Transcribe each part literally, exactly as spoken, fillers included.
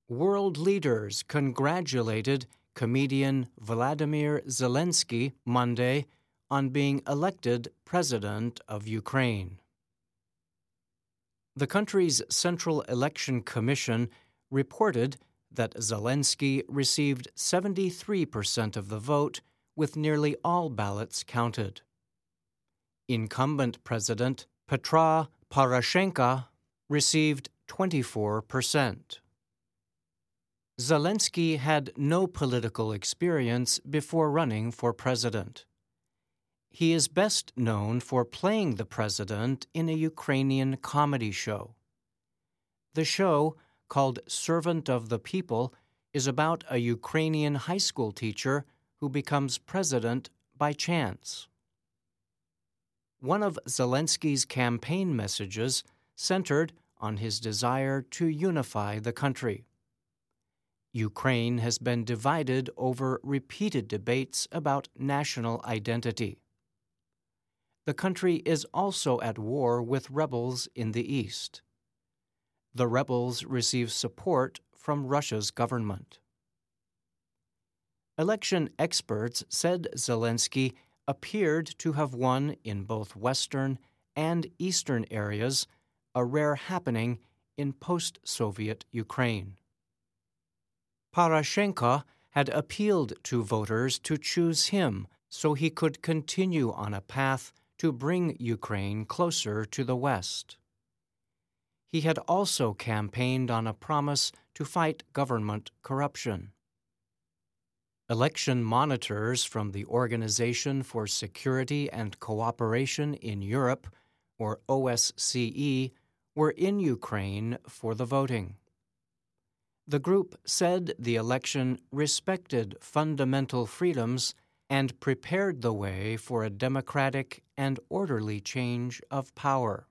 World leaders congratulated comedian Vladimir Zelensky Monday on being elected president of Ukraine. The country's Central Election Commission reported that Zelensky received seventy-three percent of the vote, with nearly all ballots counted. Incumbent President Petro Poroshenko received twenty-four percent. Zelensky had no political experience before running for president. He is best known for playing the president in a Ukrainian comedy show. The show, called Servant of the People, is about a Ukrainian high school teacher who becomes president by chance. One of Zelensky's campaign messages centered on his desire to unify the country. Ukraine has been divided over repeated debates about national identity. The country is also at war with rebels in the east. The rebels receive support from Russia's government. Election experts said Zelensky appeared to have won in both western and eastern areas, a rare happening in post-Soviet Ukraine. Poroshenko had appealed to voters to choose him so he could continue on a path to bring Ukraine closer to the West. He had also campaigned on a promise to fight government corruption. Election monitors from the Organization for Security and Cooperation in Europe, or O S C E, were in Ukraine for the voting. The group said the election respected fundamental freedoms and prepared the way for a democratic and orderly change of power.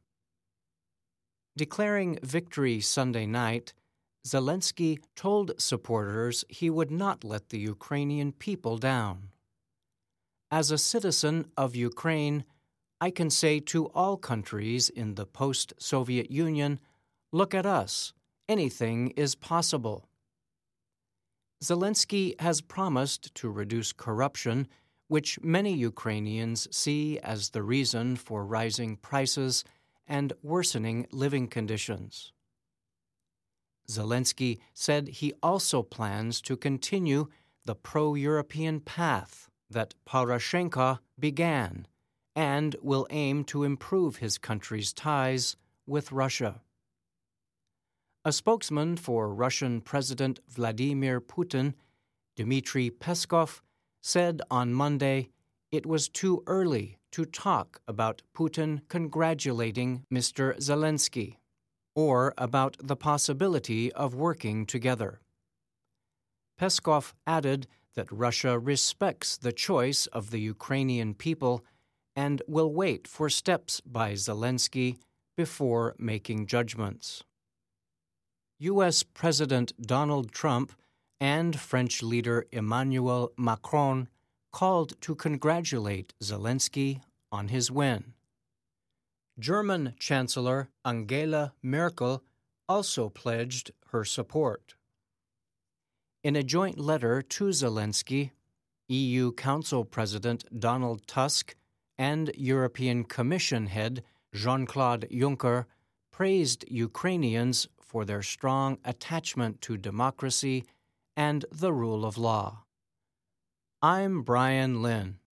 Declaring victory Sunday night, Zelensky told supporters he would not let the Ukrainian people down. As a citizen of Ukraine, I can say to all countries in the post-Soviet Union, look at us, anything is possible. Zelensky has promised to reduce corruption, which many Ukrainians see as the reason for rising prices and worsening living conditions. Zelensky said he also plans to continue the pro-European path that Poroshenko began and will aim to improve his country's ties with Russia. A spokesman for Russian President Vladimir Putin, Dmitry Peskov, said on Monday it was too early to talk about Putin congratulating Mister Zelensky or about the possibility of working together. Peskov added that Russia respects the choice of the Ukrainian people and will wait for steps by Zelensky before making judgments. U S President Donald Trump and French leader Emmanuel Macron called to congratulate Zelensky on his win. German Chancellor Angela Merkel also pledged her support. In a joint letter to Zelensky, E U Council President Donald Tusk and European Commission head Jean-Claude Juncker praised Ukrainians for their strong attachment to democracy and the rule of law. I'm Brian Lynn.